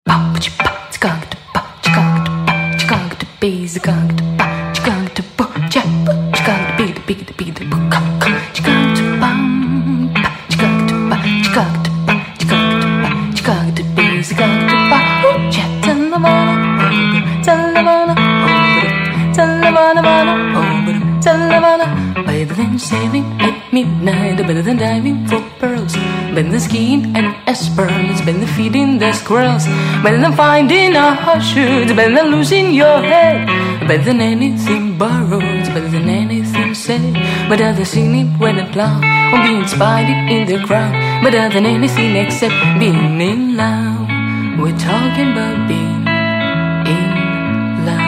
Better than sailing at midnight, better than diving for pearls, better than skiing and esperance, better than feeding the squirrels, better than finding a horseshoe, better than losing your head, better than anything borrowed, better than anything said, better than singing when a cloud, or being spotted in the crowd, better than anything except being in love. We're talking about being in love.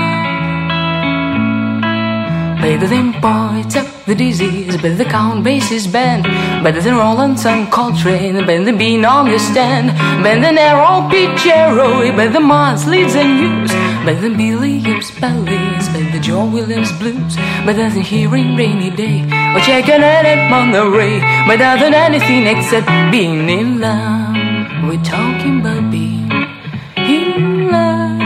Better than poets of the disease, better than Count Basie's band, better than Rollins and Coltrane, better than being on the stand, better than Errol Pichero, better than Miles, Leeds and Hughes, better than Billy Gibbs ballads, better than John Williams blues, better than hearing Rainy Day or checking out at Monterey, better than anything except being in love. We're talking about being in love.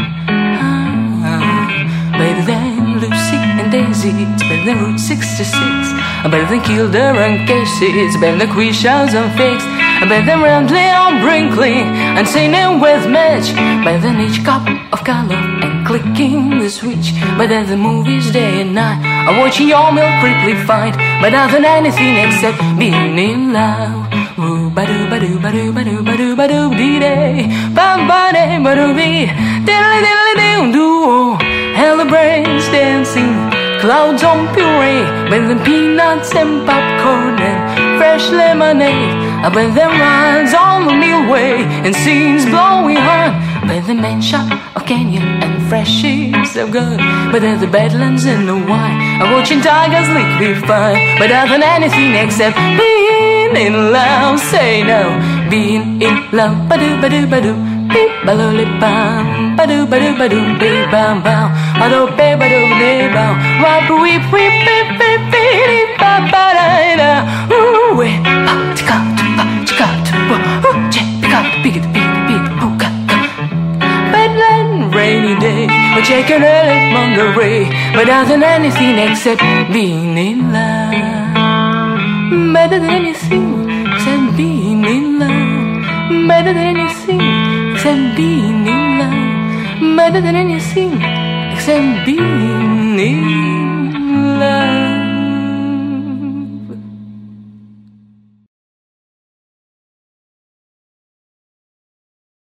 Better than Lucy and Daisy, it's better than Route 66, better than Kildare and Casey, it's better than Quishaws and Fakes, better than Ramsey or Brinkley and singing with Mitch, better than each cup of color and clicking the switch, better than movies day and night, or watching your milk quickly fight, better than anything except being in love. Ooh, ba-doo, ba-doo, ba-doo, ba-doo, ba-doo, ba-doo, dee-day, ba-ba-day, ba-doo-bee, diddly-diddly-doo-doo, hell the brains dancing, clouds on puree, better than peanuts and popcorn and fresh lemonade, better than rides on the Milway and scenes blowing hot, better than main shot of Canyon and fresh sheets of good, better than Badlands and the wine, and watching tigers lick me fine, better than anything except being in love. Say no, being in love. Ba-doo, ba-doo, ba-doo, beep, ba-lo-li-bam, ba-doo, ba-doo, ba-doo, beep, bam, bam, ba-doo, beep, ba-doo, beep, bam, wap, weep, weep, beep, beep, beep, ba-ba-da-da, ooh, wee, pa-chika, pa-chika, ooh, chika, beep, beep, beep, ooh-ka, Badland, rainy day, we're checking out at Monterey, better than anything except being in love. Better than anything except being in love. Better than anything except being in love. Better than anything except being in love.